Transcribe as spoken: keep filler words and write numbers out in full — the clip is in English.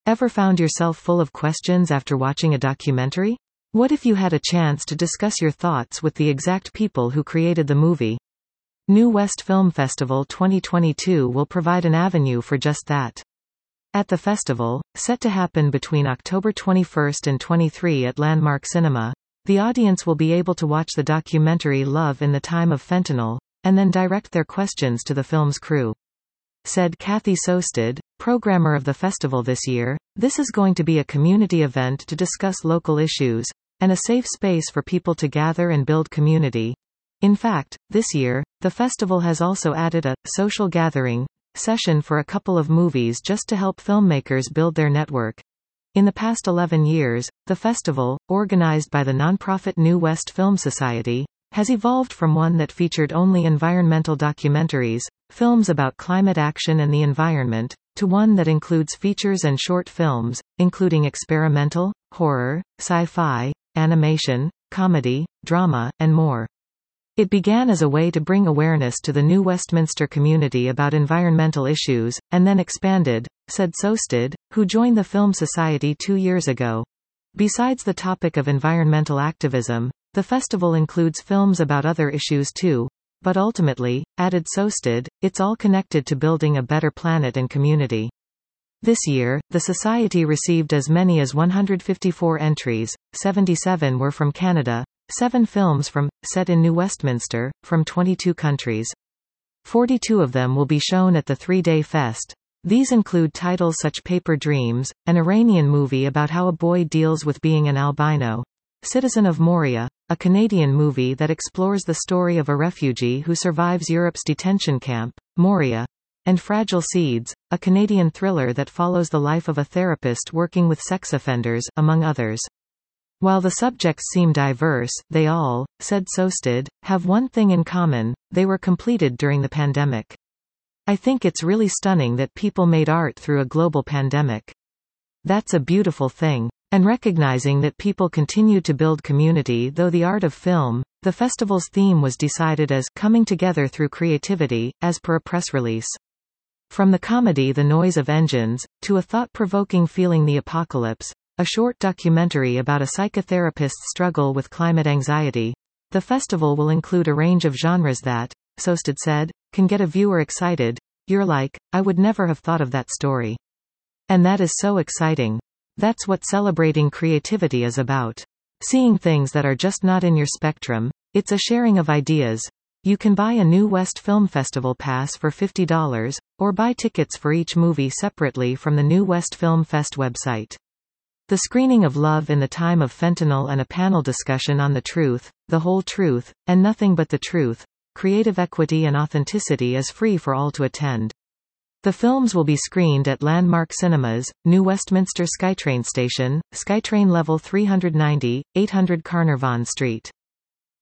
Ever found yourself full of questions after watching a documentary? What if you had a chance to discuss your thoughts with the exact people who created the movie? New West Film Festival twenty twenty-two will provide an avenue for just that. At the festival, set to happen between October twenty-first and twenty-third at Landmark Cinema, the audience will be able to watch the documentary Love in the Time of Fentanyl, and then direct their questions to the film's crew. Said Kathy Sosted, programmer of the festival this year, "This is going to be a community event to discuss local issues, and a safe space for people to gather and build community. In fact, this year, the festival has also added a social gathering session for a couple of movies just to help filmmakers build their network." In the past eleven years, the festival, organized by the nonprofit New West Film Society, has evolved from one that featured only environmental documentaries, films about climate action and the environment, to one that includes features and short films, including experimental, horror, sci-fi, animation, comedy, drama, and more. It began as a way to bring awareness to the New Westminster community about environmental issues, and then expanded, said Sosted, who joined the Film Society two years ago. Besides the topic of environmental activism, the festival includes films about other issues too, but ultimately, added Sosted, it's all connected to building a better planet and community. This year, the Society received as many as one hundred fifty-four entries, seventy-seven were from Canada, seven films from, set in New Westminster, from twenty-two countries. forty-two of them will be shown at the three-day fest. These include titles such Paper Dreams, an Iranian movie about how a boy deals with being an albino, Citizen of Moria, a Canadian movie that explores the story of a refugee who survives Europe's detention camp, Moria, and Fragile Seeds, a Canadian thriller that follows the life of a therapist working with sex offenders, among others. While the subjects seem diverse, they all, said Sosted, have one thing in common: they were completed during the pandemic. I think it's really stunning that people made art through a global pandemic. That's a beautiful thing. And recognizing that people continue to build community through the art of film, the festival's theme was decided as "coming together through creativity," as per a press release. From the comedy The Noise of Engines, to a thought-provoking Feeling the Apocalypse, a short documentary about a psychotherapist's struggle with climate anxiety, the festival will include a range of genres that, Sosted said, can get a viewer excited. You're like, I would never have thought of that story. And that is so exciting. That's what celebrating creativity is about. Seeing things that are just not in your spectrum. It's a sharing of ideas. You can buy a New West Film Festival pass for fifty dollars, or buy tickets for each movie separately from the New West Film Fest website. The screening of Love in the Time of Fentanyl and a panel discussion on the truth, the whole truth, and nothing but the truth, creative equity and authenticity is free for all to attend. The films will be screened at Landmark Cinemas, New Westminster SkyTrain Station, SkyTrain Level three ninety, eight hundred Carnarvon Street.